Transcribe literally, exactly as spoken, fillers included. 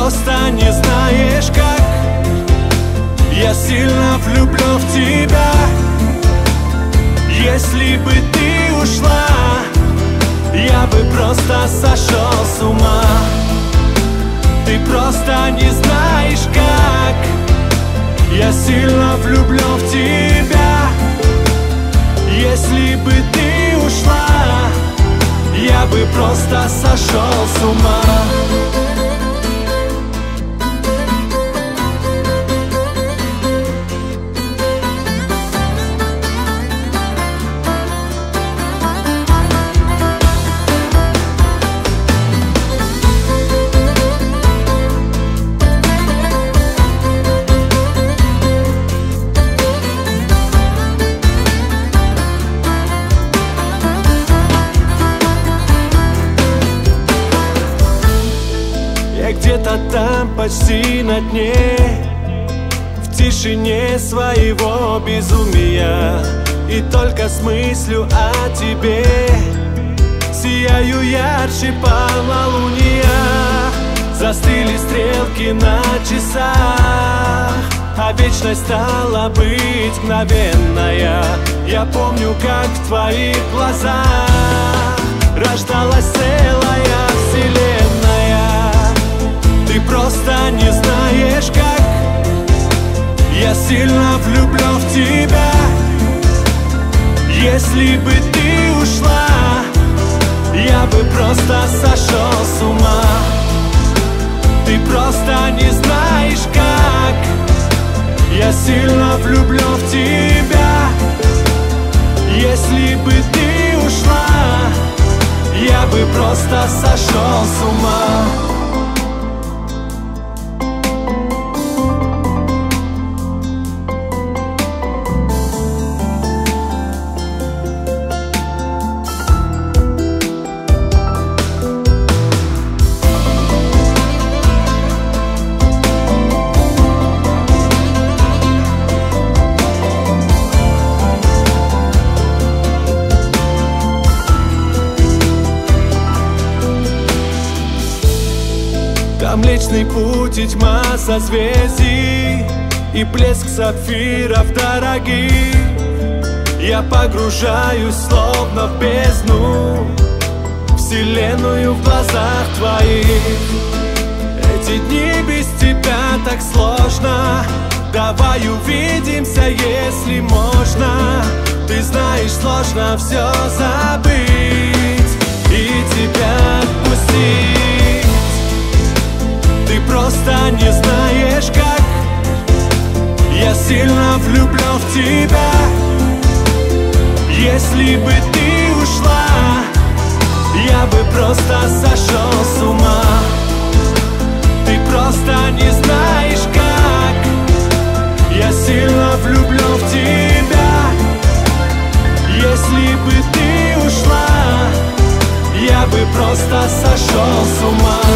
просто не знаешь как я сильно влюблен в тебя. Если бы ты ушла, я бы просто сошел с ума. Ты просто не знаешь как я сильно влюблен в тебя. Если бы ты ушла, я бы просто сошел с ума. Где-то там, почти на дне, в тишине своего безумия, и только с мыслью о тебе сияю ярче полнолуния. Застыли стрелки на часах, а вечность стала быть мгновенная. Я помню, как в твоих глазах рождалась целая вселенная. Ты просто не знаешь как я сильно влюблен в тебя. Если бы ты ушла, я бы просто сошел с ума. Ты просто не знаешь как я сильно влюблен в тебя. Если бы ты ушла, я бы просто сошел с ума. Там Млечный Путь и тьма созвездий, и блеск сапфиров дорогих. Я погружаюсь словно в бездну, вселенную в глазах твоих. Эти дни без тебя так сложно. Давай увидимся, если можно. Ты знаешь, сложно все забыть и тебя отпустить. Ты просто не знаешь как я сильно влюблен в тебя. Если бы ты ушла, я бы просто сошел с ума. Ты просто не знаешь как я сильно влюблен в тебя. Если бы ты ушла, я бы просто сошел с ума.